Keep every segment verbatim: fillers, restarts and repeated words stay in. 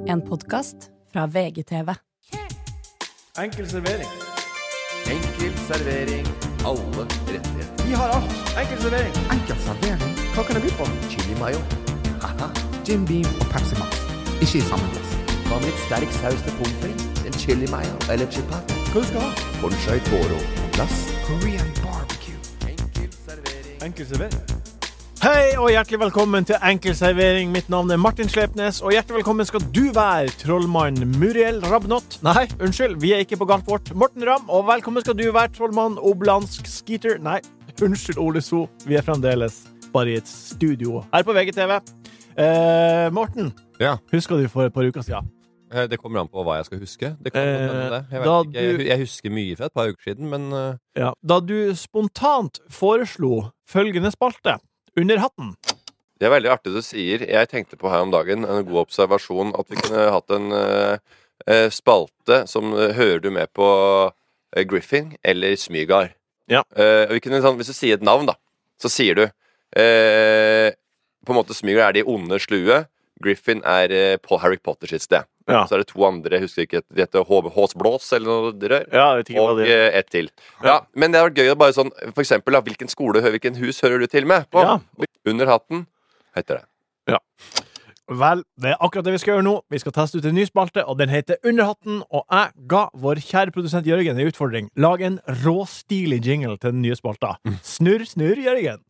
En podcast fra V G T V. Enkel servering. Enkel servering. Alle rettigheter. Vi har alt. Enkel servering. Enkel servering. Hva kan det by på? Chili mayo. Haha. Jim Beam og Pepsi Max. Ikke i samme glass. Hva med litt sterk saus til pommes frites? En chili mayo eller chipat? Hva du skal ha? Conchai toro på glass. Korean barbecue. Enkel servering. Enkel servering. Hei og hjertelig velkommen til Enkel servering. Mitt navn er Martin Slepnes, og hjertelig velkommen skal du være, trollmann Muriel Rabnott. Nei, unnskyld, vi er ikke på galt vårt. Morten Ram, og velkommen skal du være, trollmann Oblansk Skeeter. Nei, unnskyld Ole So, vi er fremdeles bare i et studio her på V G T V. Eh, Morten, Ja. husker du for et par uker siden? Eh, Det kommer an på hva jeg skal huske. Det kan Eh, godt hende det. Jeg, da vet ikke. Jeg, du- jeg husker mye fra et par uker siden, men eh, Ja, da du spontant foreslo følgende spalte, Under hatten. Det er veldig artig du sier. Jeg tenkte på her om dagen en god observasjon at vi kunne hatt en uh, spalte som uh, hører du med på uh, Griffin eller Smygar. Ja. Uh, vi kunne, sånn, hvis du sier et navn, da, så sier du uh, på en måte Smygar er de onde slue. Griffin er uh, på Harry Potter sitt sted. Ja. Så er det to andre, jeg husker ikke, de heter Håsblås eller noe rør. Ja, jeg vet ikke hva Og det er. uh, ett til. Ja, men det har vært gøy å bare sånn, for eksempel, da, hvilken skole, hvilken hus hører du til med på? Ja. Under hatten heter det. Vel, det er akkurat det vi skal gjøre nå. Vi skal teste ut en ny spalte, og den heter Under hatten, og jeg ga vår kjære produsent Jørgen en utfordring. Lag en råstilig jingle til den nye spalta. Snurr, snurr, Jørgen.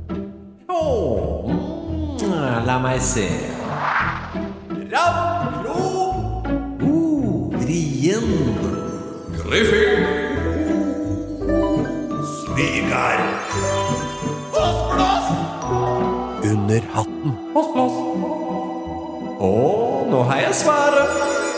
La meg se. Ravnklo. Uh, vrien. Griffin. Smigar. Under hatten. Å, nå har jeg svaret.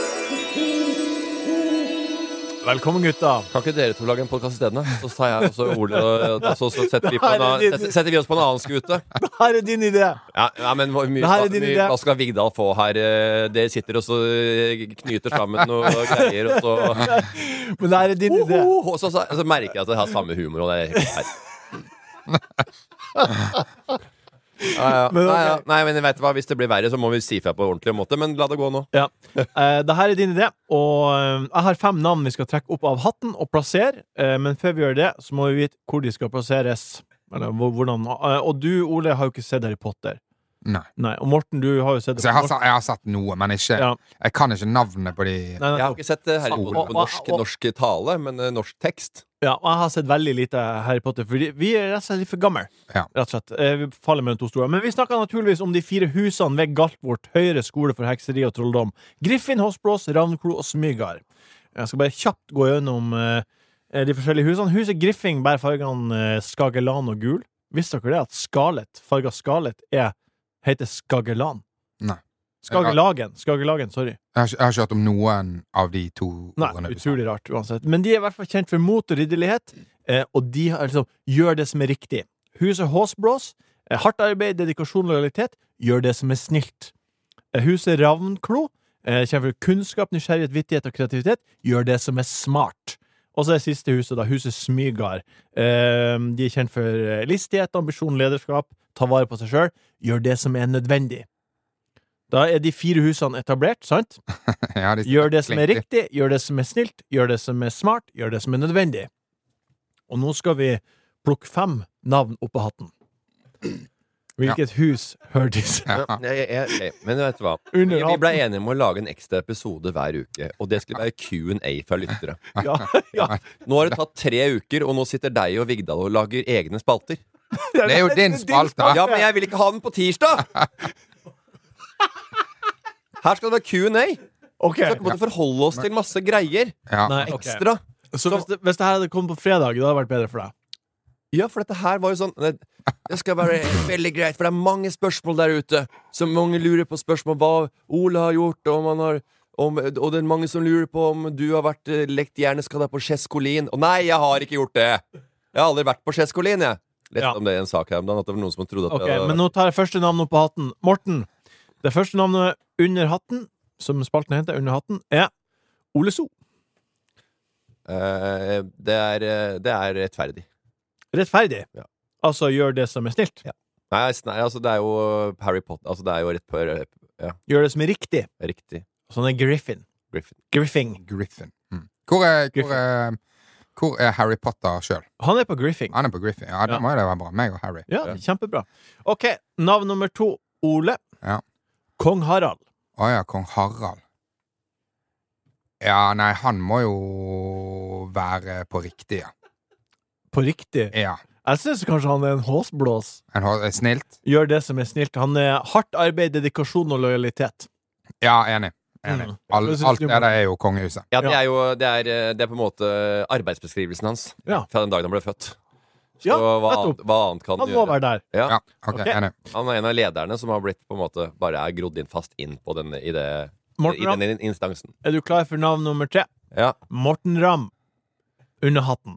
Velkommen, gutta. kan ikke dere to lage en podcast i stedet? Så tar jeg også Ole, og så, så setter, vi på en, Nei, det- annen- setter, setter vi oss på en annen skute. Her er din idé. Ja, ja, men hvor mye, Det her er hva, din mye, idé. hva skal Vigdal få her? Eh, Dere sitter og så eh, knyter sammen noe greier, og så Men det her er din idé. Og så, så, så merker jeg at jeg har samme humor, og det er helt feil. Ja, ja. Men Nei, ok. ja. Nei, men vet du hva, hvis det blir verre, så må vi si fra på ordentlig måte. Men la det gå nå. Ja. Eh, det her er din idé, og eh, jeg har fem navn vi skal trekke opp av hatten og plassere. Eh, men før vi gjør det, så må vi vite hvor de skal plasseres. Eller hvor- hvordan. Eh, og du, Ole, har jo ikke sett Harry Potter. Nei. Nei. Og Morten, du har jo sett Så jeg har, sa- jeg har sett noe, men ikke Ja. Jeg kan ikke navnet på de Nei, nei, Jeg har ikke sett eh, Harry Potter på Og- og- norsk, og- norsk tale, men eh, norsk tekst. Ja, og jeg har sett veldig lite Harry Potter, fordi vi er rett og slett litt for gamle. Ja. Rett og slett. Eh, Vi faller mellom to stoler. Men vi snakker naturligvis om de fire husene ved Galtvort, høyere skole for hekseri og trolldom. Griffin, Håsblås, Ravnklo og Smygar. Jeg skal bare kjapt gå gjennom eh, de forskjellige husene. Huset Griffing bærer fargene eh, Skagelan og gul. Visste dere det at skalet, farga skalet, er, heter Skagelan? Nei. Skagelagen. Skagelagen, sorry. Jeg har, ikke- jeg har ikke hørt om noen av de to Nei, ordene. utrolig rart uansett. Men de er i hvert fall kjent for mot og ridderlighet, eh, og de har liksom, gjør det som er riktig. Huset Håsblås, eh, hardt arbeid, dedikasjon og lojalitet, gjør det som er snilt. Eh, huset Ravnklo, eh, kjent for kunnskap, nysgjerrighet, vittighet og kreativitet, gjør det som er smart. Og så er siste huset da, huset Smygar. Eh, de er kjent for eh, listighet, ambisjon, lederskap, ta vare på seg selv, gjør det som er nødvendig. Da er de fire husene etablert, sant? Ja, de- Gjør det som er klinker. riktig, gjør det som er snilt, gjør det som er smart, gjør det som er nødvendig. Og nå skal vi plukke fem navn opp av hatten. Hvilket hus hører disse? Ja. Jeg, jeg, jeg, men vet du hva? Under Vi ble hatten. enige om å lage en ekstra episode hver uke, og det skulle være Q and A fra lyttere. Ja, ja. Nå har det tatt tre uker, og nå sitter deg og Vigdal og lager egne spalter. Det er jo din spalte. Ja, men jeg vil ikke ha den på tirsdag! Her skal det være Q and A. Ok. Så vi måtte forholde oss til masse greier. Ja. Nei, ok. Ekstra. Så hvis det, hvis det her hadde kommet på fredag, det hadde vært bedre for deg. Ja, for dette her var jo sånn Det, det skal være veldig greit, for det er mange spørsmål der ute. Så mange lurer på spørsmål hva Ole har gjort, og, man har, om, og det er mange som lurer på om du har vært eh, lekt hjerneskada på Cheskolin. Og nei, jeg har ikke gjort det! Jeg har aldri vært på Cheskolin, jeg. Lest Ja. om det i en sak her om dagen, at det var noen som trodde at Ok, det var, men nå tar jeg første navn opp på hatten. Morten. Det første navnet under hatten, som spalten heter, under hatten, er Ole So. eh, det, er, eh, det er rettferdig. Rettferdig. Ja. Altså gjør det som er snilt. Nei, s- nei, altså det er jo Harry Potter. Altså det er jo rett på ja, Gjør det som er riktig. riktig. Så han er Griffin. Griffin. Griffin. Griffin. Mm. Hvor, er, hvor, Griffin. er, hvor er Harry Potter selv? Han er på Griffin. Han er på Griffin. Ja, da Ja. må jo det være bra. Meg og Harry. Ja, kjempebra. Ok, navn nummer to. Ole. Ja. Kong Harald. Å ja, kong Harald. Ja, nei, han må jo være på riktig, ja. På riktig. Ja. Jeg synes kanskje han er en håsblås. En har- er snilt? Gjør det som er snilt. Han er hardt arbeid, dedikasjon og lojalitet. Ja, enig. Enig. Mm. All, Det synes alt du- det der er jo kongehuset. Ja, det er jo det er, det er på en måte arbeidsbeskrivelsen hans Ja. fra den dagen han ble født. Så Ja, hva, nettopp. annet, hva annet kan Han du må gjøre? være der. Ja. Ja, ok, Ok. enig. Han er en av lederne som har blitt på en måte bare er grodd inn fast inn på denne, i, det, Morten i Ramm, denne instansen. er du klar for navn nummer tre? Ja. Morten Ramm. Under hatten.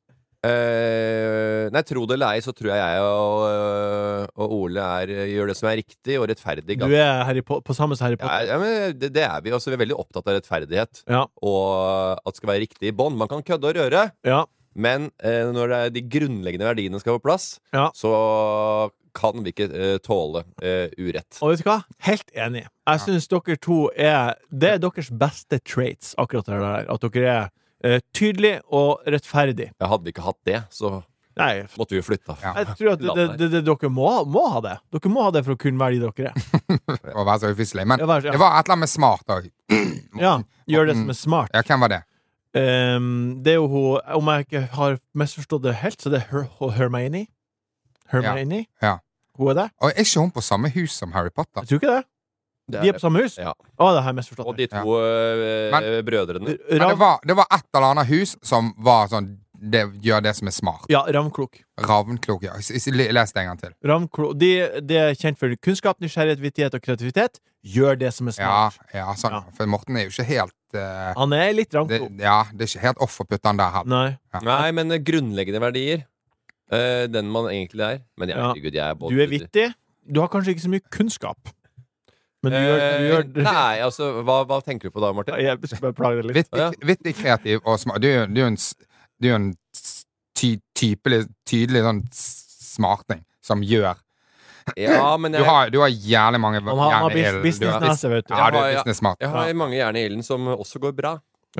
Eh, nei, tro det eller ei, så tror jeg jeg og, øh, og Ole er, gjør det som er riktig og rettferdig. Du er Harry Po- på samme som Harry Ja, Potter. ja, men det, det er vi. Også, vi er veldig opptatt av rettferdighet. Ja. Og at det skal være riktig i bånd. Man kan kødde og røre, Ja. men eh, når det er de grunnleggende verdiene skal på plass, Ja. så kan vi ikke eh, tåle eh, urett. Og vet du hva? Helt enig. Jeg synes dere to er Det er deres beste traits, akkurat det der. At dere er eh, tydelig og rettferdig. Ja, hadde vi ikke hatt det, så Nei, måtte vi jo flytta. Ja. jeg tror at det, det, det, det, dere må, må ha det. Dere må ha det for å kunne være de dere er. Å være så ufyselig. Men Ja, vær- ja. det var et eller annet med smart òg. Ja, gjør det som er smart. Ja, hvem var det? Um, det er jo hun Om jeg ikke har misforstått det helt, så det er Her Hermione. Hermione? Ja. Hun er det? Og er ikke hun på samme hus som Harry Potter? Jeg tror ikke det. Det De er på samme hus? Ja. Å, det har jeg misforstått. Og de to øh, Men- brødrene. Men det Rav, var, det var et eller annet hus som var sånn det, Gjør det som er smart. ja, Ravnklok. Ravnklok, ja. S- s- Les det en gang til. Ravnklok. De, de er kjent for kunnskap, nysgjerrighet, vittighet og kreativitet. Gjør det som er Ja, smart. ja, sånn. Ja. For Morten er jo ikke helt eh, Han er litt det, ravnklok. Ja, det er ikke helt off å putte han der heller. Nei. Ja. Nei, men øh, grunnleggende verdier. øh, den man egentlig er. Men jeg, Ja. herregud, jeg er både Du er vittig. Du har kanskje ikke så mye kunnskap. Men du gjør, du gjør Eh, Nei, altså, hva, hva tenker du på da, Martin? Jeg skal bare plage deg litt. Vittig, Ja. vittig, kreativ og smart. Du er jo du er jo en, s- du er jo en s- ty, typelig, tydelig sånn s- smarting som gjør Ja, men Du jeg, har, du har jævlig mange Han har, han har jern i ilden. Du har- businessnese, vet du. Ja, du Ja, er ja. business smart. jeg har mange jern i ilden som også går bra.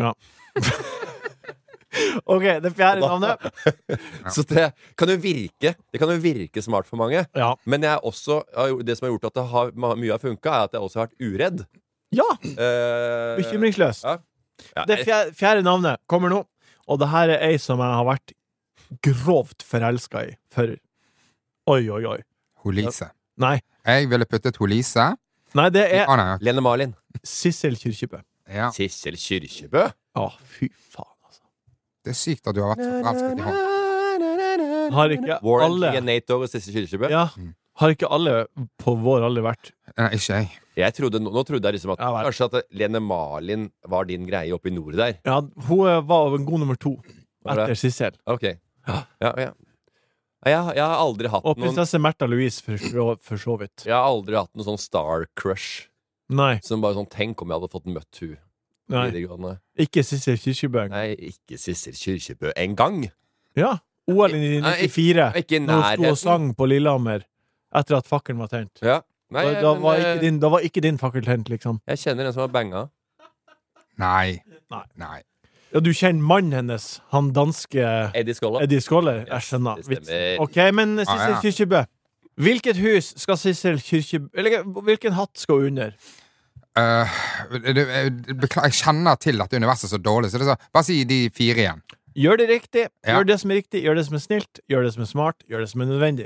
OK, det fjerde navnet. Så det kan jo virke Det kan jo virke smart for mange. Ja. Men jeg er også, har gjort- det som har gjort at det har, ma- mye har funka, er at jeg også har vært uredd. Ja! Eh, Bekymringsløs. Ja. Ja, Det fjerde, fjerde navnet kommer nå, og det her er ei som jeg har vært grovt forelska i før. Oi, oi, oi. Holise. Nei. Jeg ville puttet Holise. Nei, det er Å, nei, Lene Marlin. Sissel Kyrkjebø. ja. Sissel Kyrkjebø. Å, fy faen, altså. Det er sykt at du har vært så forelsket i han. Har ikke Warren alle G. Nato og Sissel Kyrkjebø. Ja. Har ikke alle på vår alder vært Nei, ikke jeg. Jeg trodde, nå, nå trodde jeg liksom at Ja, vel. kanskje at Lene Marlin var din greie oppe i nord der. Ja, hun var en god nummer to Var det? etter Sissel. Ok. Ja, ja. Jeg, jeg har aldri hatt Og noen prinsesse Märtha Louise, for, så- for så vidt. Jeg har aldri hatt noen sånn star crush. Nei. Som bare sånn Tenk om jeg hadde fått møtt hun Nei. videregående. Ikke Sissel Kyrkjebø. Nei, ikke Sissel Kyrkjebø engang. Ja. O L i Nei, nittifire, Ikke i når hun sto og nærheten. sang på Lillehammer etter at fakkelen var tent. Ja. Nei, Da, da, men, var eh, ikke din, da var ikke din fakkel tent, liksom. jeg kjenner en som har banga. Nei. Nei. Nei. Ja, du kjenner mannen hennes, han danske Eddie Skolla. Eddie Skoller. Jeg Yes, skjønner. det stemmer. Vitsen. OK, men Sissel Ah, ja. Kyrkjebø. Hvilket hus skal Sissel Kyrkjebø Eller hvilken hatt skal hun under? Eh, det- jeg bekla- jeg kjenner til at universet er så dårlig, så det er så, bare si de fire igjen. Gjør det riktig, Ja. gjør det som er riktig, gjør det som er snilt, gjør det som er smart, gjør det som er nødvendig.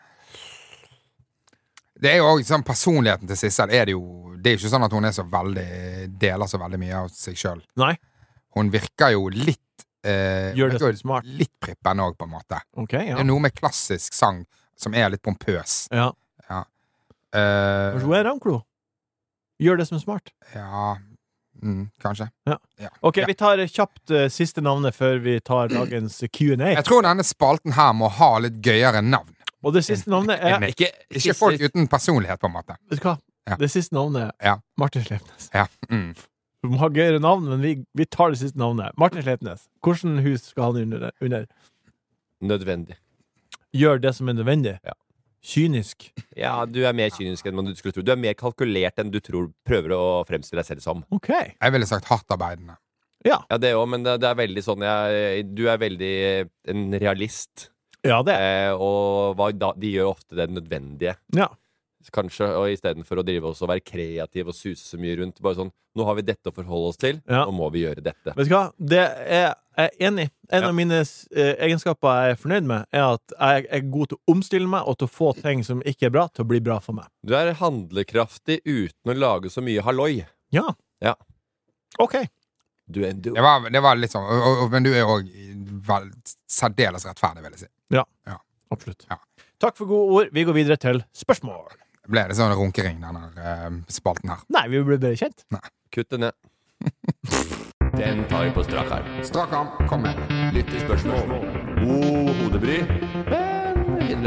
Det er jo også sånn Personligheten til Sissel er det jo Det er jo ikke sånn at hun er så veldig deler så veldig mye av seg sjøl. Nei. Hun virker jo litt eh, Gjør det virker jo som smart. Litt prippen òg, på en måte. OK, Det ja. er noe med klassisk sang som er litt pompøs. ja. Eh, Kanskje hun er Ravnklo? Gjør det som er smart. ja mm, Kanskje. OK, Ja. vi tar kjapt uh, siste navnet før vi tar dagens Q and A. Jeg tror denne spalten her må ha litt gøyere navn. Og det siste navnet er Enig. Ikke, Ikke folk uten personlighet, på en måte. Vet du hva? Ja. Det siste navnet er Ja. Martin Sleipnes. Ja. Mm. Du må ha gøyere navn, men vi, vi tar det siste navnet. Martin Sleipnes. Hvilket hus skal han under? under? Nødvendig. Gjør det som er nødvendig. Ja. Kynisk. Ja, du er mer kynisk enn man du skulle tro. Du er mer kalkulert enn du tror prøver å fremstille deg selv som. Ok. Jeg ville sagt hardtarbeidende. Ja, Ja, det òg, men det, det er veldig sånn jeg, Du er veldig en realist. ja det er Eh, og hva, da, de gjør ofte det nødvendige. ja. Kanskje, og istedenfor å drive oss og være kreativ og suse så mye rundt. Bare sånn, nå har vi dette å forholde oss til, Ja. nå må vi gjøre dette. Vet du hva? Det er jeg er enig i. En Ja. av mine eh, egenskaper jeg er fornøyd med, er at jeg er god til å omstille meg og til å få ting som ikke er bra, til å bli bra for meg. Du er handlekraftig uten å lage så mye halloi. Ja. Ja. Ok. Du er en du. Det var, det var litt sånn, og, og, men du er òg særdeles rettferdig, vil jeg si. Absolutt. Ja. Takk for gode ord. Vi går videre til spørsmål. Ble det sånn runkering, denne uh, spalten her? Nei, vi ble bedre kjent. Kutt det ned. Den tar vi på strak arm. Strak arm, kom med. Lyttespørsmål. God hodebry. Men videre.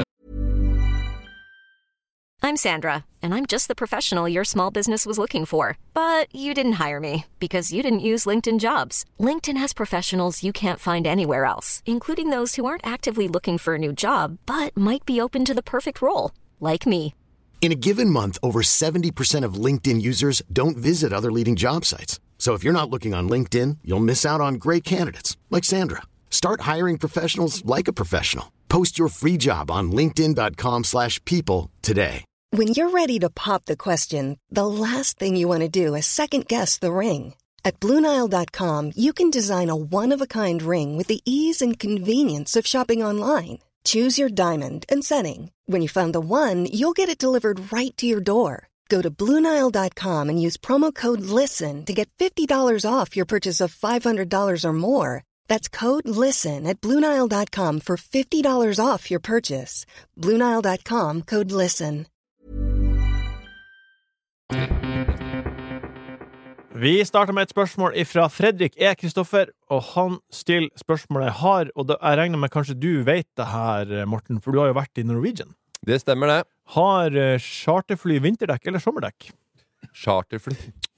I'm Sandra, and I'm just the professional your small business was looking for. But you didn't hire me because you didn't use LinkedIn Jobs. LinkedIn has professionals you can't find anywhere else, including those who aren't actively looking for a new job, but might be open to the perfect role, like me. In a given month, over seventy percent of LinkedIn users don't visit other leading job sites. So if you're not looking on LinkedIn, you'll miss out on great candidates like Sandra. Start hiring professionals like a professional. Post your free job on linkedin dot com slash people today. When you're ready to pop the question, the last thing you want to do is second-guess the ring. At Blue Nile dot com, you can design a one-of-a-kind ring with the ease and convenience of shopping online. Choose your diamond and setting. When you find the one, you'll get it delivered right to your door. Go to Blue Nile dot com and use promo code LISTEN to get fifty dollars off your purchase of five hundred dollars or more. That's code LISTEN at Blue Nile dot com for fifty dollars off your purchase. Blue Nile dot com, code LISTEN. Vi starter med et spørsmål fra Fredrik E. Kristoffer, og han stiller spørsmålet har, og det, jeg regner med kanskje du vet det her, Morten, for du har jo vært i Norwegian. Det stemmer det. Har uh, charterfly vinterdekk eller sommerdekk? Charterfly.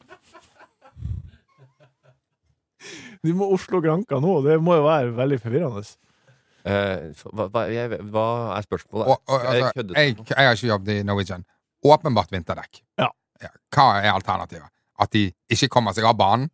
Du må Oslo-Granka nå, det må jo være veldig forvirrende. Eh, hva, hva, jeg, hva er spørsmålet? Og, og, altså, køddet. jeg, jeg har ikke jobbet i Norwegian. Åpenbart vinterdekk. Ja. Ja. Hva er alternativet? At de ikke kommer seg av banen?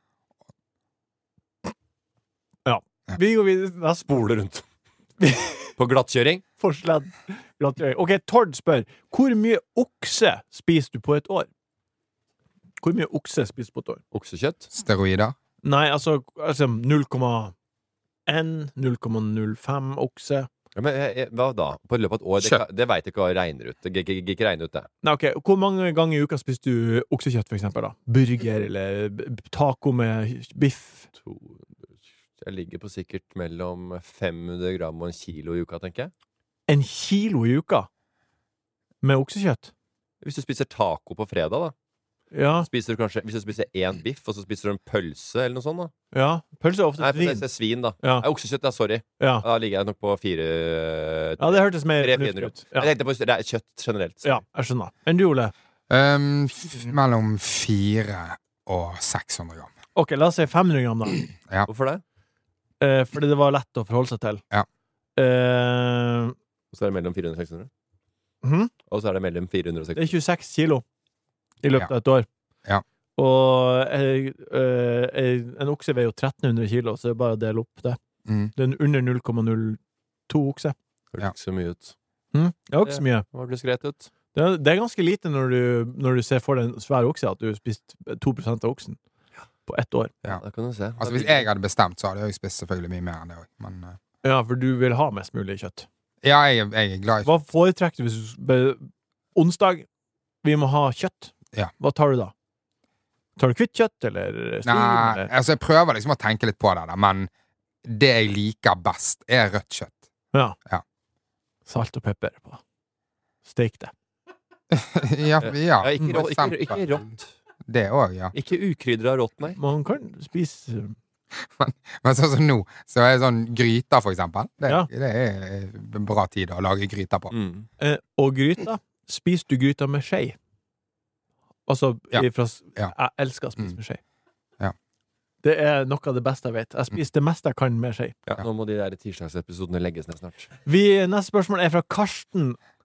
Ja. Vi går videre til neste. Spole rundt. På glattkjøring? Forsledd. Ok, Tord spør, hvor mye okse spiser du på et år? Hvor mye okse spiser du på et år? Oksekjøtt? Steroider? Nei, altså, altså null komma én, null komma null fem okse. Ja, men jeg, jeg, hva da? På løpet av et år? Det, Kjøtt. det vet jeg ikke hva regner ut. Det gikk ikke regne ut det. Nei, ok, hvor mange ganger i uka spiser du oksekjøtt, for eksempel da? Burger, eller b- taco med biff? To, jeg ligger på sikkert mellom fem hundre gram og en kilo i uka, tenker jeg. En kilo i uka? Med oksekjøtt? Hvis du spiser taco på fredag, da. Ja, Spiser du kanskje, hvis du spiser én biff, og så spiser du en pølse eller noe sånt, da. ja. Pølse er ofte Nei, svin. det er svin, da. Ja. Nei, oksekjøtt, ja, sorry. Ja. Da ligger jeg nok på fire Ja, det hørtes mer Tre fornuftig fiender ut. Jeg Ja. tenkte på det er kjøtt generelt. sorry. Ja, jeg skjønner. Men du, Ole? Um, f- mellom fire og seks hundre gram. Ok, la oss si fem hundre gram da. Hvorfor det? Eh, fordi det var lett å forholde seg til. Ja. Eh, Og så er det mellom fire hundre og seks hundre. mhm. Og så er det mellom fire hundre og Det seks er tjueseks kilo i løpet Ja. av et år. Ja. Og eh, eh, en okse veier jo tretten hundre kilo, så det er bare å dele opp det. Mm. Det er under null komma null to okse. hundre. Høres ikke så mye ut. Mm? Det er ikke så mye. Det hørtes greit ut. Det er, det er ganske lite når du, når du ser for deg en svær okse, at du har spist to prosent av oksen på ett år. Ja, det kan du se. Altså, hvis jeg hadde bestemt, så hadde jeg spist selvfølgelig mye mer enn det også. Men uh, Ja, for du vil ha mest mulig kjøtt. ja, jeg, jeg er glad i Hva foretrekker du hvis du be- onsdag, vi må ha kjøtt? Ja. Hva tar du da? Tar du kvitt kjøtt, eller svin? Nei, eller? altså jeg prøver liksom å tenke litt på det der, men det jeg liker best er rødt kjøtt. Ja. Ja. Salt og pepper på. Steik det. ja, ja, Ja, ikke, for rå, ikke, ikke eksempel. rått. Det også, ja. Ikke ukrydra rått, nei. Man kan spise Men sånn som nå, så er det sånn gryter for eksempel. Det, Ja. det er en bra tid å lage gryter på. Mm. eh, Og gryta, spiser du gryta med skje? Altså, Ja. ifra, s- Ja. jeg elsker å spise Mm. med skje. Ja. Det er noe av det beste jeg vet. Jeg spiser det meste jeg kan med skje. Ja, nå må de der tirsdagsepisodene legges ned snart. Vi, neste spørsmål er fra Karsten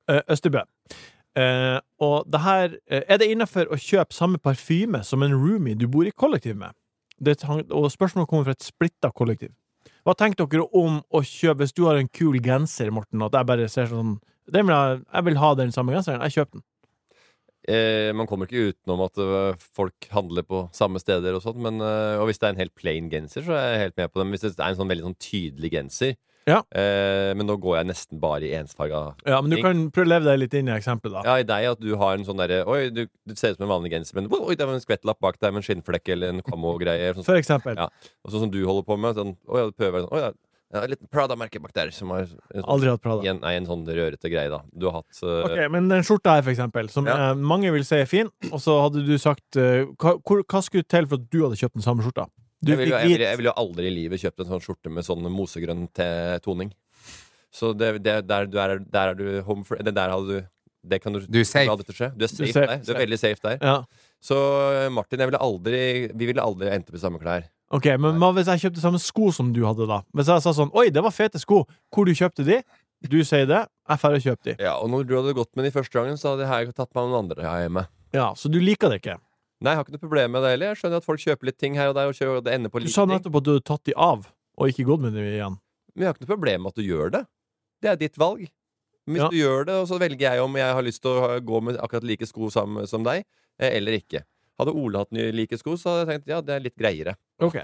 uh, Østerbø. Uh, og det her, uh, er det innenfor å kjøpe samme parfyme som en roomie du bor i kollektiv med? Det, og spørsmålet kommer fra et splittet kollektiv. Hva tenker dere om å kjøpe, hvis du har en kul genser, Morten, at jeg bare ser sånn, det vil jeg, jeg vil ha den samme genseren, jeg kjøper den. Eh, man kommer ikke utenom at uh, folk handler på samme steder og sånt, men, uh, og hvis det er en helt plain genser, så er jeg helt med på det. Men hvis det er en sånn veldig sånn tydelig genser, ja. eh, men nå går jeg nesten bare i ensfarga. Ja, men du kan prøve å leve deg litt inn i eksempelet da. Ja, i deg at du har en sånn derre, oi, du, du ser ut som en vanlig genser, men oi, det er en skvettlapp bak deg med en skinnflekk eller en kammo-greie. Sånn, For eksempel. Ja, og sånn som du holder på med, sånn, oi, ja, du prøver, sånn, oi, ja. Ja, et liten Prada-merke bak der som har en, Aldri hatt Prada. En, nei, en sånn rørete greie da. Du har hatt uh... Ok, men den skjorta her for eksempel, som Ja. eh, mange vil si er fin, og så hadde du sagt eh, hva, hvor, hva skulle til for at du hadde kjøpt den samme skjorta? Du jeg, vil, fikk jo- jeg, vil, vite- jeg vil jo aldri i livet kjøpt en sånn skjorte med sånn mosegrønn te- toning. Så det, det, der, du er, der er du home for, det der hadde du det kan du, Du er safe. la dette skje. Du er Du er safe safe, der. Du er safe. veldig safe der. Ja. Så Martin, jeg ville aldri vi ville aldri endt opp i samme klær. Ok, men hva hvis jeg kjøpte samme sko som du hadde da? Hvis jeg sa sånn, oi, det var fete sko, hvor du kjøpte de? Du sier det, jeg får kjøpe de. Ja, og når du hadde gått med de første gangen, så hadde jeg tatt meg noen andre her hjemme. Ja, så du liker det ikke. Nei, jeg har ikke noe problem med det heller. Jeg skjønner at folk kjøper litt ting her og der, og kjøper, det ender på Du like sa ting. nettopp at du hadde tatt de av, og ikke gått med de igjen. Men jeg har ikke noe problem med at du gjør det. Det er ditt valg. Men hvis Ja. du gjør det, og så velger jeg om jeg har lyst til å ha- gå med akkurat like sko som, som deg, eh, eller ikke. Hadde Ole hatt nye like sko, så hadde jeg tenkt ja, det er litt greiere. Ok.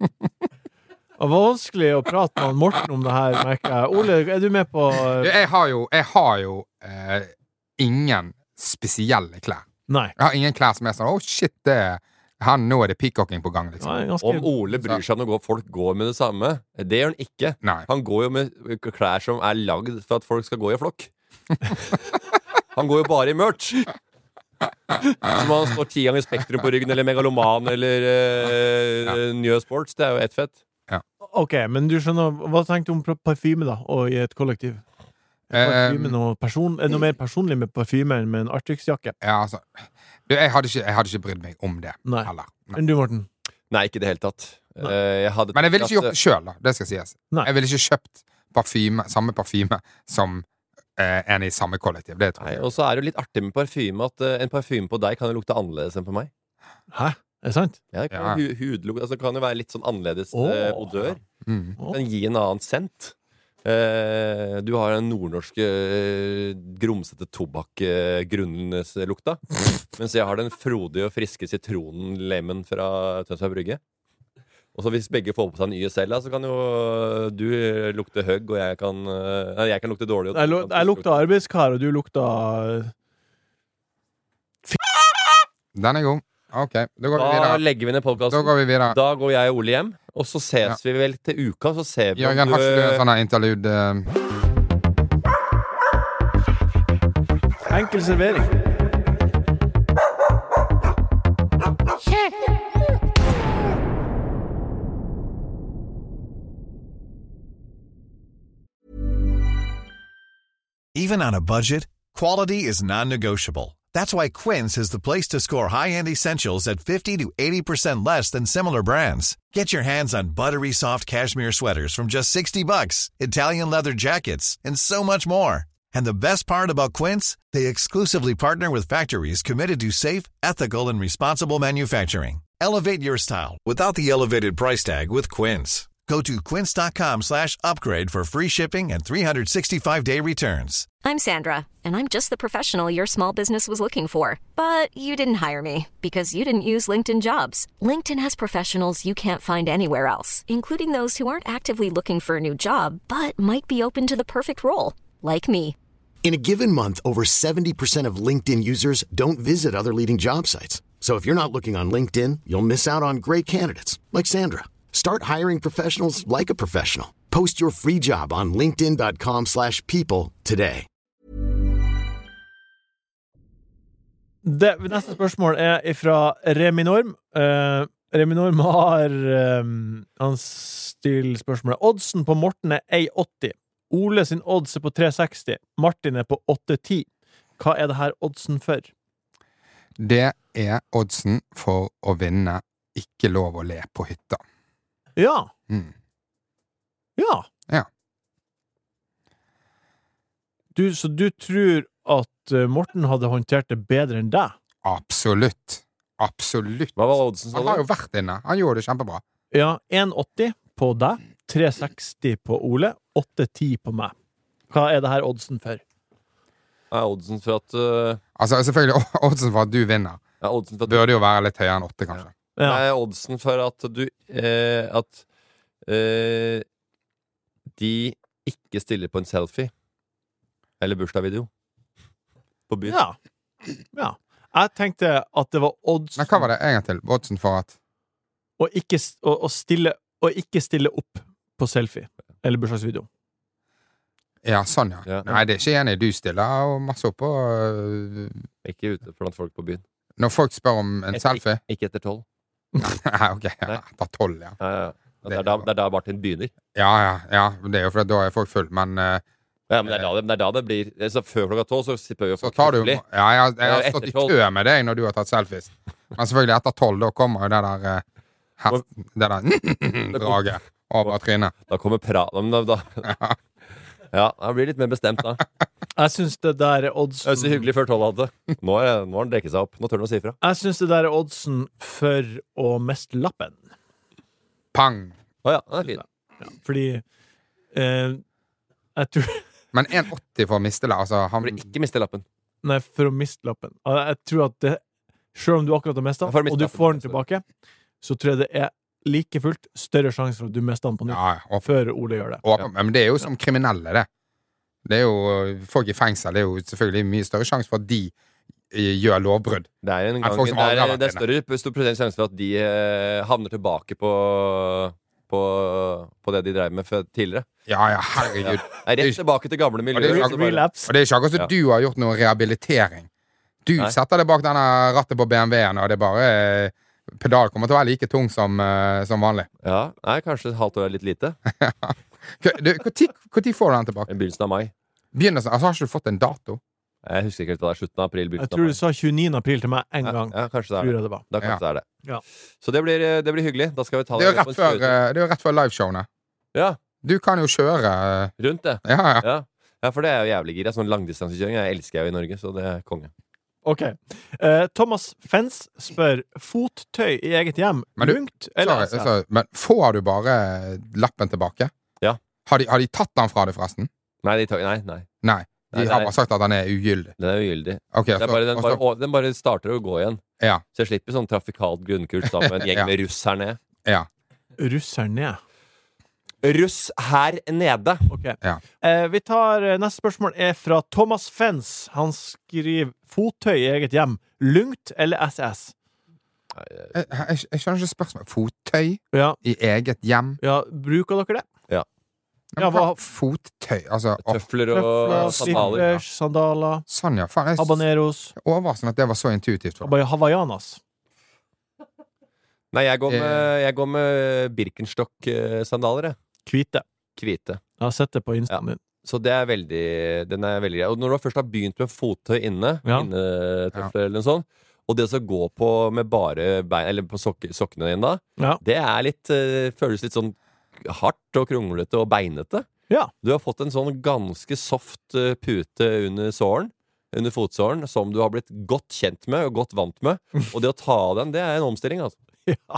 Det var vanskelig å prate med Morten om det her, merker jeg. Ole, er du med på... Jeg har jo, jeg har jo eh, ingen spesielle klær. Nei. Jeg har ingen klær som er sånn, åh, oh, shit, det er han, nå er det peacocking på gang, liksom. Nei, ganske... Om Ole bryr seg om å gå, folk går med det samme. Det gjør han ikke. Nei. Han går jo med klær som er lagd for at folk skal gå i flokk. Han går jo bare i merch. Som han står ti ganger Spektrum på ryggen, eller Megaloman, eller uh, Ja. Njø Sports. Det er jo ett fett. Ok, men du skjønner, hva tenkte du om par- parfyme da, og i et kollektiv? Er parfyme noe, person, er det noe mer personlig med parfyme enn med en Arctic-jakke? Ja, altså du, jeg, hadde ikke, jeg hadde ikke brydd meg om det Nei. heller. Nei. Enn du, Morten? Nei, ikke i det hele tatt. Nei. Eh, jeg hadde Men jeg ville ikke tenkt gjort at- det sjøl, da. Det skal sies. Nei. Jeg ville ikke kjøpt parfyme, samme parfyme som eh, en i samme kollektiv. Det tror Nei, jeg. og så er det jo litt artig med parfyme at eh, en parfyme på deg kan jo lukte annerledes enn på meg. Hæ? Er det sant? Ja, det kan, Ja. hu hudlukt, altså, det kan jo være litt sånn annerledes Åh. eh, odør. Mm. Det kan gi en annen scent. Eh, du har den nordnorske eh, grumsete tobakk-grunnlukta. Mens jeg har den frodige og friske sitronen-lemen fra Tønsberg Brygge. Og så hvis begge får på seg en Y S L, da, så kan jo du lukte høgg, og jeg kan, eh, nei, jeg kan lukte dårlig. Og Jeg, lu- jeg lukta arbeidskar, og du lukta... Den er god. Ok, da går vi Da videre. legger vi ned Da podkasten. går vi videre. Da går jeg og Ole hjem, og så ses vi vel til uka. Så ser vi Jørgen, om har ikke du en du sånn her interlude? eh? Enkel servering. Even on a budget, quality is non-negotiable. That's why Quince is the place to score high-end essentials at fifty to eighty percent less than similar brands. Get your hands on buttery soft cashmere sweaters from just sixty bucks, Italian leather jackets, and so much more. And the best part about Quince, they exclusively partner with factories committed to safe, ethical, and responsible manufacturing. Elevate your style without the elevated price tag with Quince. Go to quince.com slash upgrade for free shipping and three sixty-five day returns. I'm Sandra, and I'm just the professional your small business was looking for. But you didn't hire me because you didn't use LinkedIn Jobs. LinkedIn has professionals you can't find anywhere else, including those who aren't actively looking for a new job, but might be open to the perfect role, like me. In a given month, over seventy percent of LinkedIn users don't visit other leading job sites. So if you're not looking on LinkedIn, you'll miss out on great candidates like Sandra. Start hiring professionals like a professional. Post your free job on linkedin.com slash people today. Det neste spørsmål er fra Reminorm. Uh, Reminorm har um, han stiller spørsmålet. Oddsen på Morten er én åtti. Ole sin odds er på tre seksti. Martin er på åtte ti. Hva er det her oddsen for? Det er oddsen for å vinne Ikke lov å le på hytta. Ja. Mm. Ja. Ja. Du, så du tror at uh, Morten hadde håndtert det bedre enn deg. Absolutt. Absolutt. Hva var oddsen, sa Han du? har jo vært inne. Han gjorde det kjempebra. Ja, én åtti på deg, tre seksti på Ole, åtte ti på meg. Hva er det her oddsen for? Er oddsen for at uh, Altså, selvfølgelig, oddsen for at du vinner er oddsen for at burde jo være litt høyere enn åtte, kanskje. Ja. Nei, oddsen for at du eh, At eh, de ikke stiller på en selfie eller bursdagsvideo på byen. Ja. ja. Jeg tenkte at det var oddsen Men hva var det en gang til? Oddsen for at å ikke, s- å, å stille, å ikke stille opp på selfie eller bursdagsvideo. Ja, sånn, ja. Ja. Nei, det er ikke enig. Du stiller og masse opp på øh, Ikke ute blant folk på byen. Når folk spør om en Et- selfie. Ikke etter tolv. Nei, ok. Ja, Nei. etter tolv, ja. Ja, ja. Det er da, det er da Martin begynner. Ja, ja. ja. Det er jo fordi da er folk full, men øh, Ja, men det er da det, det, er da det blir så Før klokka tolv så spør jo så folk tar du høflig. Ja, jeg, jeg har Ja, stått i etter tolv. kø med deg når du har tatt selfies. Men selvfølgelig etter tolv, da kommer jo det der øh, hest, Det der draget over trynet. Da kommer praten da, da. Ja, han blir litt mer bestemt da. Jeg syns det der er Det er så oddsen hyggelig før tolv hadde. Nå, er, nå har han dreket seg opp. Nå tør han å si ifra. Jeg syns det der er oddsen for å miste lappen. Pang! Å ja, den er fin. Ja, fordi eh, jeg tror Men en åtti for å miste det, altså han, For å ikke miste lappen. Nei, for å miste lappen. Og Jeg tror at det selv om du akkurat har mistet Ja, for å den, miste og du lappen, får den altså. tilbake, så tror jeg det er like fullt større sjanse for at du mister den på nytt Ja, ja. før Ole gjør det. Åpen, Men det er jo som kriminelle, det. Det er jo folk i fengsel. Det er jo selvfølgelig mye større sjanse for at de eh, gjør lovbrudd. Det er, en Nei, gang, folk som det aldri har er, vært det er større stor prosent sjanse for at de eh, havner tilbake på, på, på det de drev med før, tidligere. Ja, ja, herregud. Er rett tilbake til gamle Og det er miljøer. jo så bare- Relapse. Og det er ikke akkurat som Ja. du har gjort noe rehabilitering. Du Nei. setter deg bak denne rattet på B M W-en, og det er bare eh, pedal kommer til å være like tung som, eh, som vanlig. Ja, nei, kanskje et halvt år er litt lite. Når får du den tilbake? I begynnelsen av mai. Begynnelsen, altså Har ikke du fått en dato? Jeg husker ikke helt hva det er. Slutten av april. Jeg begynnelsen tror av du mai. sa tjueni april til meg en Ja, gang. ja, kanskje det Tror er det. jeg det var. Da kanskje Ja. det er det. Ja. Så det blir, det blir hyggelig. Da skal vi ta Det er jo på rett en før, kjøretur. eh, det er jo rett før liveshowene. Ja, Du kan jo kjøre eh, rundt det. Ja, ja. Ja. ja, for det er jo jævlig gira. Sånn langdistansekjøring jeg elsker jeg jo i Norge, så det er konge. Ok. Eh, Thomas Fens spør fottøy i eget hjem. Men du- Lungt eller Så, S F? så, men får du bare lappen tilbake? Ja. Har de, har de tatt den fra deg, forresten? Nei, de tar, nei, nei. Nei. De Nei, har nei. bare sagt at den er ugyldig. Den er ugyldig. Ok, Det er så- bare, den, og bare, så- å, den bare starter å gå igjen. Ja. Så jeg slipper sånn trafikalt grunnkurs sammen med en gjeng Ja. med russ her nede. ja. Russer ned. Russ her nede! Ok. Ja. Eh, vi tar eh, Neste spørsmål er fra Thomas Fens. Han skriver fottøy i eget hjem. Lungt eller S S? Jeg, jeg, jeg skjønner ikke spørsmålet. Fottøy Ja, i eget hjem? ja bruker dere det? Ja, Men hva hva- Fottøy? Altså åh, Tøfler Tøfler, og sandaler. slippers, sandaler, sånn, ja. Faen, jeg er habaneros, overraskende at det var så intuitivt for deg. hava- hawaiianas. Nei, jeg går Eh. med, jeg går med Birkenstock-sandaler, jeg. Hvite. Hvite. Jeg har sett det på instaen din. Så det er veldig Den er veldig grei. Og når du først har begynt med fottøy inne, Ja. innetøfler eller noe sånt, og det å gå på med bare bein, eller på sokke, sokkene dine da, Ja. det er litt eh, føles litt sånn hardt og kronglete og beinete. Ja. Du har fått en sånn ganske soft eh, pute under såren, under fotsåren, som du har blitt godt kjent med og godt vant med. Og det å ta av den, det er en omstilling, altså. Ja.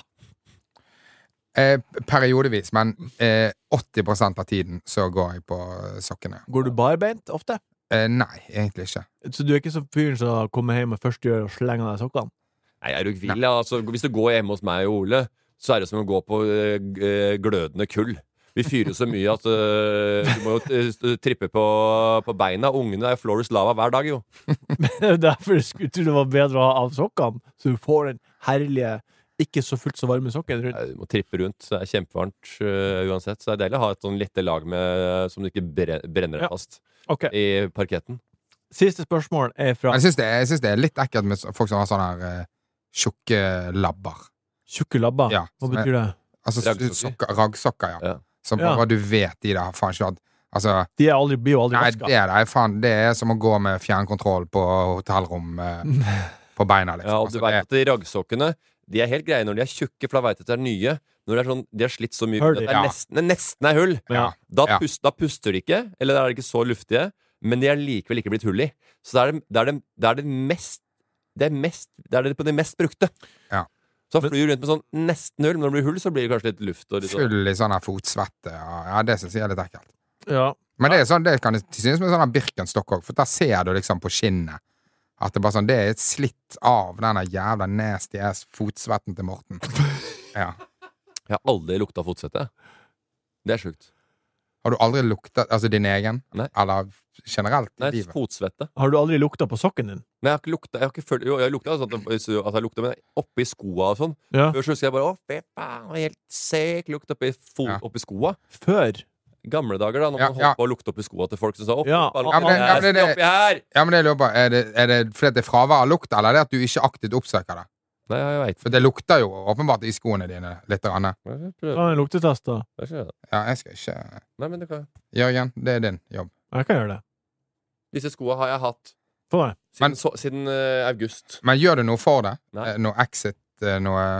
Eh, periodevis, men eh, åtti prosent av tiden så går jeg på sokkene. Går du barbeint ofte? Eh, nei, egentlig ikke. Så du er ikke sånn fyren som kommer hjem og først gjør og slenger av deg sokkene? Nei, er du vill, altså, hvis du går hjemme hos meg og Ole, så er det som å gå på eh, g- eh, glødende kull. Vi fyrer så mye at eh, du må jo eh, trippe på, på beina. Ungene er Florus Lava hver dag, jo. Derfor skulle jeg tro det var bedre å ha av sokkene, så du får den herlige, ikke så fullt så varme sokken rundt. Nei, Du må trippe rundt. Det er kjempevarmt eh, uansett. Så det er deilig å ha et sånn lette lag med, som du ikke bre- brenner deg Ja. fast Ok. i parketten. Siste spørsmål er fra Men jeg syns det, jeg synes det er litt ekkelt med folk som har sånne her eh, tjukke labber. tjukke labber. Ja, Hva som er- betyr det? Altså Raggsokker. sokker, raggsokker, ja. Ja. Som Ja. bare du vet de der faen ikke at Altså, De er aldri, blir jo aldri nei, vaska. det er det, faen, det er som å gå med fjernkontroll på hotellrom eh, på beina, liksom. Ja, og du Altså, vet det, at de raggsokkene De er helt greie når de er tjukke, for da vet du at de er nye. Når det er sånn, de har slitt så mye Hull, at det er ja. nesten, det nesten er hull. Ja. Da, Ja. pust, da puster de ikke, eller da er de ikke så luftige. men de er likevel ikke blitt hull i. Så det er det, det, er det, det, er det mest Det er mest Det er det på det mest brukte. Ja. Så flyr du rundt med sånn nesten hull, men når det blir hull, så blir det kanskje litt luft. Og litt sånn. Full i sånn her fotsvette. Ja, ja det synes jeg er litt ekkelt. Ja. Men det er sånn, det kan det synes som en sånn her Birkenstock også, for der ser du liksom på skinnet at det bare sånn, det er et slitt av denne jævla nasty ass fotsvetten til Morten. Ja. Jeg har aldri lukta fotsvette. Det er sjukt. Har du aldri luktet, altså din egen? Nei. Eller generelt i Nei, livet? fotsvette. Har du aldri lukta på sokken din? Nei, jeg har ikke lukta, jeg har ikke følt, jo, jeg lukta sånn at, at jeg lukta, men oppi skoa og sånn. Ja. Før så husker jeg bare, å, fy faen, det er helt sek lukt oppi, fot, Ja. oppi skoa. Før? Gamle dager da, når Ja, man ja. holdt på å lukte oppi skoa til folk som sa, å, Ja, faen, ja, men det- ja, men det- oppi her! Ja, men det lurer på, er det, er det fordi det er fravær av lukt, eller er det at du ikke aktivt oppsøker det? Nei, jeg vet. For det lukter jo åpenbart i skoene dine litt. Grann. Jeg Ta prøver. en luktetest, da. Jeg skjønner det. Ja, jeg skal ikke... Nei, men det kan Jørgen, det er din jobb. Jeg kan gjøre det. Disse skoa har jeg hatt Få meg. siden, Men- så, siden eh, august. Men gjør du noe for det? Nei. Eh, Noe exit, eh, noe...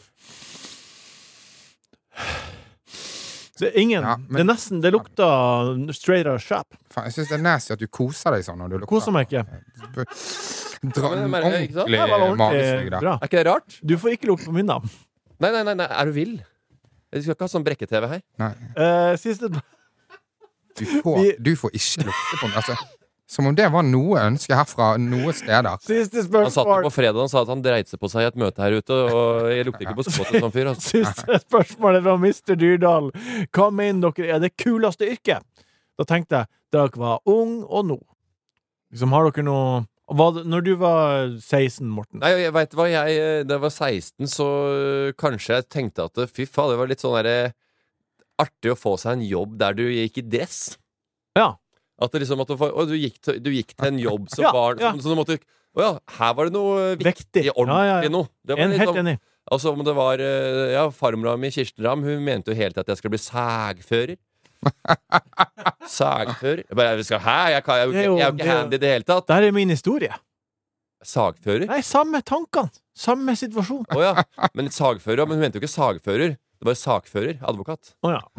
Det er ingen. Ja, men- Det er nesten Det lukter straight out of shop. Faen, jeg synes det er nasty at du koser deg sånn når du lukter. Koser meg ikke. Dra Ja, men det merker jeg, ikke sant? ordentlig Det var ordentlig magesug der. bra. Er ikke det rart? Du får ikke lukte på min navn. Nei, nei, nei, nei, er du vill? Vi skal ikke ha sånn brekke-TV her. Nei, Eh, siste du får, Vi- du får ikke lukte på den. Altså, som om det var noe ønske herfra noe steder. Siste Han satt jo spørsmål. på fredag og sa at han dreit seg på seg i et møte her ute, og jeg lukter ikke på skottet som fyr. Altså. Siste spørsmålet fra mister Dyrdal. Hva mener dere er det kuleste yrket? Da tenkte jeg dere var ung og nå. Liksom, har dere noe hva, Når du var seksten, Morten? Nei, jeg vet hva, jeg, da jeg var seksten, så øh, kanskje jeg tenkte at fy faen, det var litt sånn der, artig å få seg en jobb der du gikk i dress. Ja. At det liksom at du, får- å, du, gikk til, du gikk til en jobb som Ja, var ja. Så, så du måtte Å ja, her var det noe viktig, Vektig. ordentlig Ja, ja, ja. noe. Det var En litt helt sånn- enig. Altså om det var øh, Ja, farmora mi, Kirsten Ram, hun mente jo hele tiden at jeg skulle bli sagfører. Sagfører? Jeg bare, jeg skal, hæ? Jeg, kan, jeg, er jo Det er ikke- jo- jeg er jo det ikke er jo- handy i det hele tatt. Der er min historie. Sagfører? Nei, samme tankene. Samme situasjon. Å ja. Men sagfører, men hun mente jo ikke sagfører. Det var sakfører. Advokat. Å ja.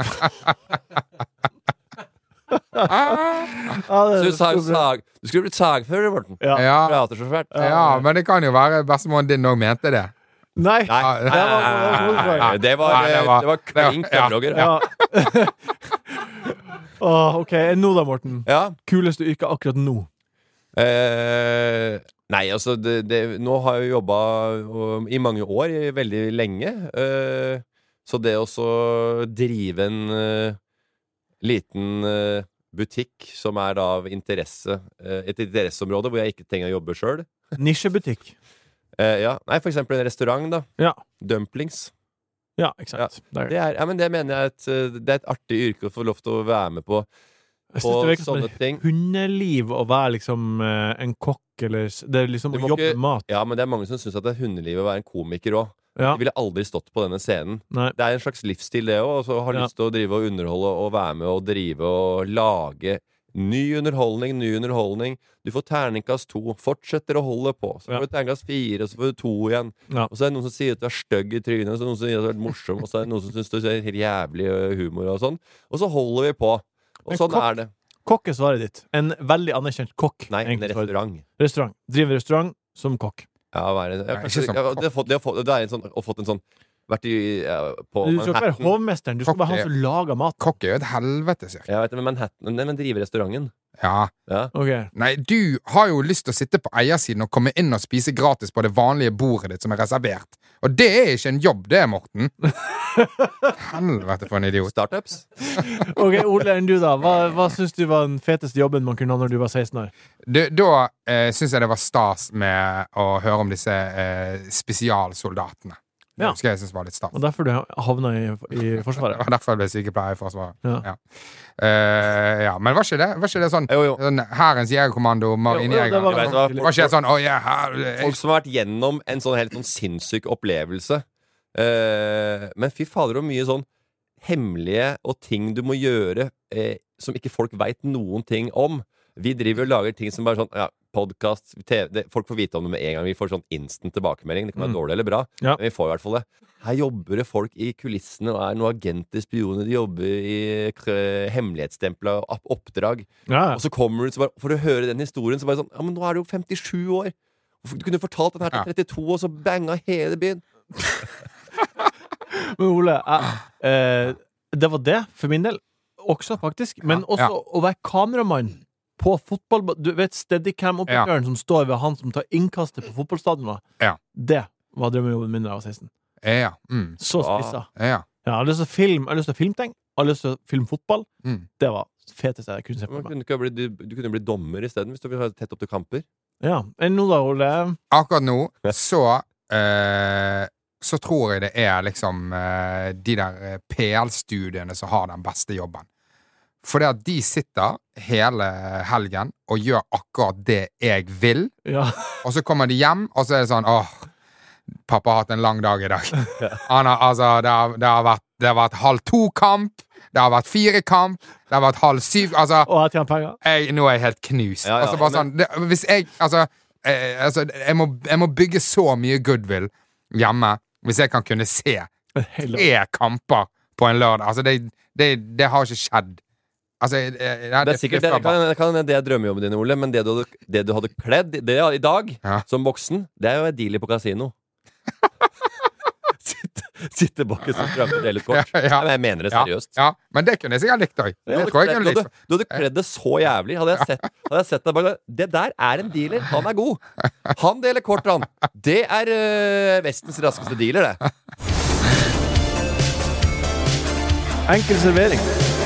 Ah, Ja, det Så er du, sa jo så bra. sag, du skulle blitt sagfører, Morten. Ja. ja, Prater så svært. ja, men det kan jo være bestemoren din også mente det. Nei. Nei, Ja, nei, det var- nei, nei, nei, det var, Nei, det var- det var klink det var- Roger. Ja. Åh, ok, nå da, Morten. Ja. Kuleste yrke akkurat nå? Eh, nei, altså det, det, nå har jeg jobba i mange år, i veldig lenge. Eh, så det å så drive en eh, liten eh, butikk som er da av interesse, eh, et interesseområde hvor jeg ikke trenger å jobbe sjøl. Nisjebutikk. Eh, ja. Nei, for eksempel en restaurant, da. Ja. Dumplings. Ja, ikke sant. Der. Det er, ja, men det mener jeg at, eh, det er et artig yrke å få lov til å være med på. Jeg på synes det virker som sånne et ting. hundeliv å være liksom eh, en kokk, eller s- det er liksom Du å må jobbe ikke- med mat. Ja, men det er mange som syns det er hundeliv å være en komiker òg. Ja. De ville aldri stått på denne scenen. Nei. Det er en slags livsstil, det òg. Og så har Ja. lyst til å drive og underholde og være med og drive og lage ny underholdning, ny underholdning. Du får terningkast to, fortsetter å holde på. Så Ja. får du terningkast fire, og så får du to igjen. Ja. Og så er det noen som sier at du er stygg i trynet, og så er det noen som sier at du er morsom, og så er det noen som syns du er helt jævlig ø, humor og sånn. Og så holder vi på. Og En sånn kokk- er det. Kokk er svaret ditt. En veldig anerkjent kokk. Nei, en egentlig svaret ditt. restaurant. Restaurant. Driver restaurant som kokk. Ja, være, ja, Nei, kanskje, ikke som ja, det, har fått, det, har fått, det er en sånn, og fått en sånn Vært i ja, på Du skal ikke være Manhattan. hovmesteren, du skal være han som lager mat. Kokk er jo et helvetes yrke. Jeg vet det, men Manhattan Nei, men driver restauranten. Ja. Ja. Ok. Nei, du har jo lyst til å sitte på eiersiden og komme inn og spise gratis på det vanlige bordet ditt som er reservert. Og det er ikke en jobb, det, Morten. Helvete for en idiot. Startups. Ok, Ole, enn du da? Hva, hva syns du var den feteste jobben man kunne ha når du var seksten år? Du, da eh, syns jeg det var stas med å høre om disse eh, spesialsoldatene. Det Ja. husker jeg synes var litt stas. Og derfor du havna i, i Det Forsvaret? var derfor jeg ble sykepleier i Forsvaret. Ja. Ja. Eh, ja, men var ikke det, var ikke det sånn, Jo, jo. sånn Hærens jegerkommando, Jo, jo, marinejeger? det var- Jeg vet hva, Det var ikke sånn 'Å, ja, her Folk som har vært gjennom en sånn helt sånn sinnssyk opplevelse. Eh, men fy fader, så mye sånn hemmelige og ting du må gjøre eh, som ikke folk veit noen ting om. Vi driver og lager ting som bare sånn ja, podkast, T V det, folk får vite om det med en gang. Vi får sånn instant tilbakemelding. Det kan være Mm. dårlig eller bra, Ja. men vi får i hvert fall det. her jobber det folk i kulissene og er noen agenter, spioner, de jobber i k- hemmelighetsstempla opp- oppdrag. Ja, ja. Og så kommer du så bare, for å høre den historien, så bare sånn Ja, men nå er du jo femtisju år. Du kunne fortalt den her til trettito, og så banga hele byen. Men Ole, jeg, eh, det var det for min del også, faktisk. Men også Ja. å være kameramann på fotball. Du vet Steadicam-operatøren som står ved han som tar innkastet på fotballstadionet. Ja. Det var drømmejobben min da jeg var seksten. Ja. Mm. Så spissa. Ja. Ja, jeg har lyst til å filme, jeg har lyst til å filme ting. Jeg har lyst til å filme fotball. Mm. Det var det feteste jeg kunne se Men for meg. kunne ikke ha blitt- du, du kunne bli dommer isteden, hvis du vil ha tett opp til kamper. Ja. Enn nå da, Ole? Akkurat nå så eh, Så tror jeg det er liksom eh, de der eh, P L-studiene som har den beste jobben. For det at de sitter hele helgen og gjør akkurat det jeg vil, Ja. og så kommer de hjem, og så er det sånn Åh, pappa har hatt en lang dag i dag. Han har, altså, det har, det har vært Det har vært halv to-kamp, det har vært fire-kamp, det har vært halv syv Altså, Og jeg tjener penger. jeg, nå er jeg helt knust. Ja, ja, altså, bare men- sånn, det, hvis jeg Altså, eh, altså jeg, må, jeg må bygge så mye goodwill hjemme hvis jeg kan kunne se Hele- tre kamper på en lørdag. Altså, det, det, det har ikke skjedd. Altså, eh, nei, Det er sikkert det, det, kan, kan, det er drømmejobben din, Ole, men det du hadde, det du hadde kledd det, i dag, Ja. som voksen, det er jo en dealer på kasino. sitte, sitte bak et sånt fremdelet kort. Ja, ja. Nei, men jeg mener det ja, seriøst. ja, men det kunne jeg sikkert likt òg. Du Det hadde tror jeg kledd- kunne du likt. hadde- du hadde kledd det så jævlig. Hadde jeg sett, hadde jeg sett deg bare Det der er en dealer. Han er god. Han deler kort, han. Det er øh, Vestens raskeste dealer, det. Enkel servering.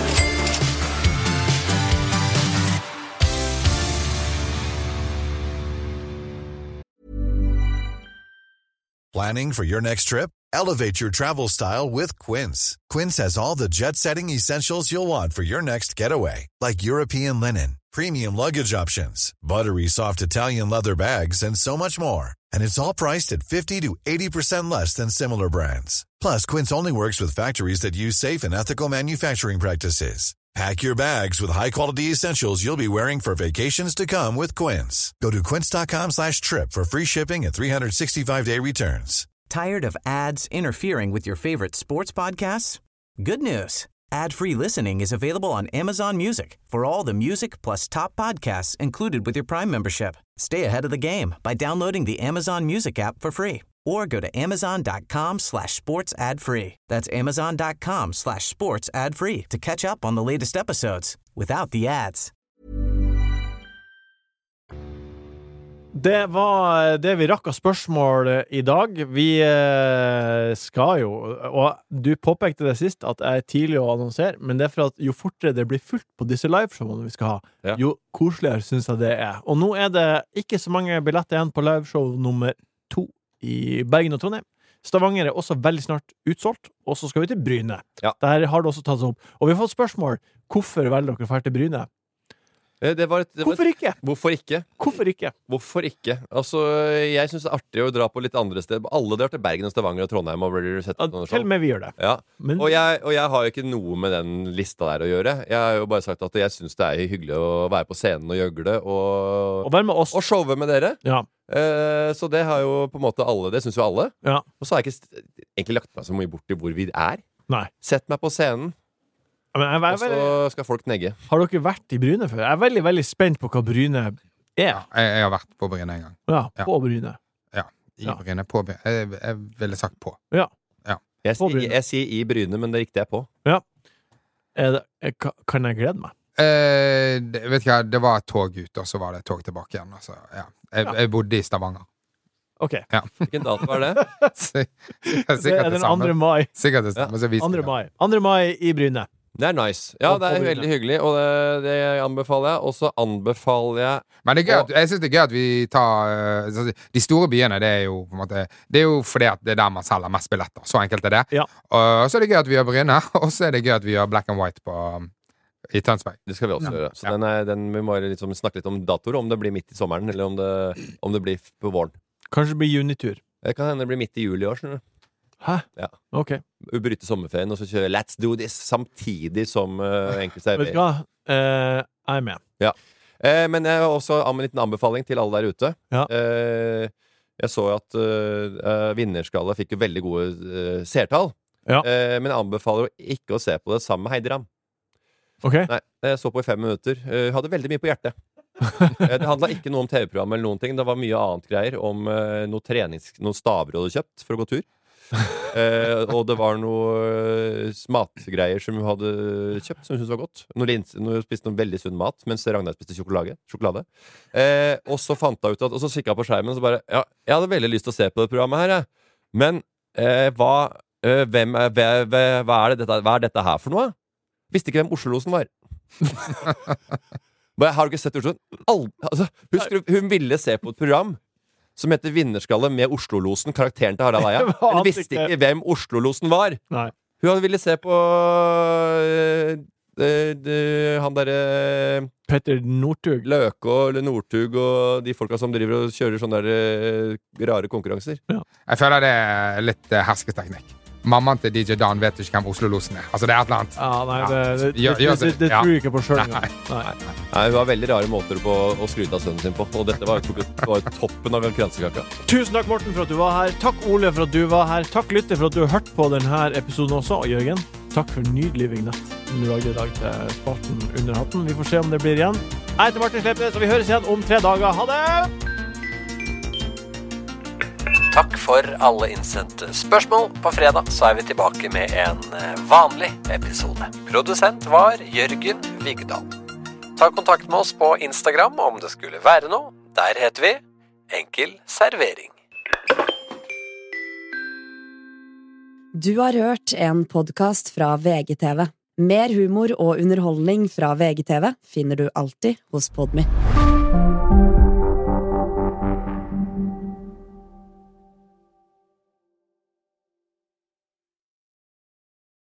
Planning for your next trip? Elevate your travel style with Quince. Quince has all the jet-setting essentials you'll want for your next getaway, like European linen, premium luggage options, buttery soft Italian leather bags, and so much more. And it's all priced at fifty to eighty percent less than similar brands. Plus, Quince only works with factories that use safe and ethical manufacturing practices. Pack your bags with high-quality essentials you'll be wearing for vacations to come with Quince. Go to quince.com slash trip for free shipping and three sixty-five day returns. Tired of ads interfering with your favorite sports podcasts? Good news. Ad-free listening is available on Amazon Music for all the music plus top podcasts included with your Prime membership. Stay ahead of the game by downloading the Amazon Music app for free or go to amazon.com slash sports ad free. That's amazon.com slash sports ad free to catch up on the latest episodes without the ads. Det var det vi rakk av spørsmål i dag. Vi eh, skal jo, og du påpekte det sist, at jeg er tidlig å annonsere, men det er for at jo fortere det blir fullt på disse liveshowene vi skal ha, Ja. jo koseligere synes jeg det er. Og nå er det ikke så mange billetter igjen på liveshow nummer to i Bergen og Trondheim. Stavanger er også veldig snart utsolgt, og så skal vi til Bryne. Ja. Der har det også tatt seg opp. Og vi har fått spørsmål, hvorfor velger dere å dra til Bryne? Eh, Det var et, det var Hvorfor ikke? Hvorfor ikke? Hvorfor ikke? Hvorfor ikke? Altså, jeg synes det er artig å dra på litt andre steder. Alle drar til Bergen og Stavanger og Trondheim. Og blir sett Ja, sånn til og med vi gjør det. Ja. Men- Og, jeg, og jeg har jo ikke noe med den lista der å gjøre. Jeg har jo bare sagt at jeg synes det er hyggelig å være på scenen og gjøgle og, Og være med oss. og showe med dere. Ja. Eh, så det har jo på en måte alle. Det syns jo alle. Ja. Og så har jeg ikke st- egentlig lagt meg så mye bort i hvor vi er. Nei. Sett meg på scenen, Men jeg, og jeg, så skal folk negge. har dere vært i Bryne før? Jeg er veldig, veldig spent på hva Bryne er. Jeg, jeg har vært på Bryne en gang. Ja, Ja. på Bryne. Ja, i Ja. Bryne. På Bryne. Jeg, jeg ville sagt på. Ja. Jeg, På sier- Bryne. jeg sier i Bryne, men det er riktig jeg på. Er det, jeg, ka- kan jeg glede meg? Eh, det, vet du hva, det var et tog ut, og så var det et tog tilbake igjen. Altså, ja. jeg, Ja. jeg bodde i Stavanger. Ok. Hvilken dato er det? Sikkert Det er den andre mai. Sikkert det samme. Så viser Andre det. mai. Andre mai i Bryne. Det er nice. Ja, Og det på er Bryne. veldig hyggelig, og det, det anbefaler jeg. Og så anbefaler jeg Men det er gøy Og- at, jeg synes det er gøy at vi tar eh, altså, de store byene. Det er jo på en måte Det er jo fordi at det er der man selger mest billetter. Så enkelt er det. Ja. Og så er det gøy at vi har Bryne, og så er det gøy at vi har Black and White på, i Tønsberg. Det skal vi også Ja. gjøre. Så Ja. den er, den, vi må liksom snakke litt om datoer, om det blir midt i sommeren, eller om det, om det blir på våren. Kanskje det blir junitur. Det kan hende det blir midt i juli i år. skjønner du. Hæ? Ja. Ok. Bryte sommerferien og så kjøre Let's Do This samtidig som uh, enkel Vet du servering. hva? Eh, jeg er med. Eh, men jeg har også en liten anbefaling til alle der ute. Ja. Eh, Jeg så at uh, Vinnerskalle fikk jo veldig gode uh, seertall. Ja. Uh, men jeg anbefaler å ikke å se på det sammen med Heidi Ram. Ok. Nei, jeg så på i fem minutter. Uh, hadde veldig mye på hjertet. uh, det handla ikke noe om T V-program eller noen ting. Det var mye annet greier om uh, noe trenings, noen staver du hadde kjøpt for å gå tur. uh, og det var noe uh, matgreier som hun hadde kjøpt, som hun syntes var godt. Noe lins, noe, spiste noe veldig sunn mat, mens Ragnar spiste sjokolade. sjokolade. Uh, og så fant jeg ut at, og så kikket jeg på skjermen, og så bare ja, jeg hadde veldig lyst til å se på det programmet her, jeg. Men uh, hva, uh, hvem, uh, hva, hva, er det dette, hva er dette her for noe? Visste ikke hvem Oslo-losen var. Bare, har du ikke sett Oslo? Al- altså, husker du, hun ville se på et program som heter Vinnerskalle med Oslo-losen, karakteren til Harald Eia. Hun visste ikke hvem Oslo-losen var. Nei. Hun ville se på øh, øh, øh, han derre Petter Northug. Løke og Northug og de folka som driver og kjører sånne der, øh, rare konkurranser. Ja. Jeg føler det er litt uh, hersketeknikk. Mammaen til D J Dan vet ikke hvem Oslo-losen er. Altså, det er et eller annet. Ja, nei, det, det, det, Gjør- det, gjør det, det. det Ja. tror jeg ikke på selv. Nei. Nei. Nei, hun har veldig rare måter på å skryte av sønnen sin på, og dette var, tok ut, var toppen av kransekaka. Tusen takk, Morten, for at du var her. Takk, Ole, for at du var her. Takk, lytter, for at du har hørt på denne episoden også. Og Jørgen, takk for nydelig vignett som du lagde i dag til spalten Under hatten. Vi får se om det blir igjen. Jeg heter Martin Sleipnes, og vi høres igjen om tre dager. Ha det! Takk for alle innsendte spørsmål. På fredag så er vi tilbake med en vanlig episode. Produsent var Jørgen Vigdal. Ta kontakt med oss på Instagram om det skulle være noe. Der heter vi Enkel servering. Du har hørt en podcast fra V G T V. Mer humor og underholdning fra V G T V finner du alltid hos Podmy.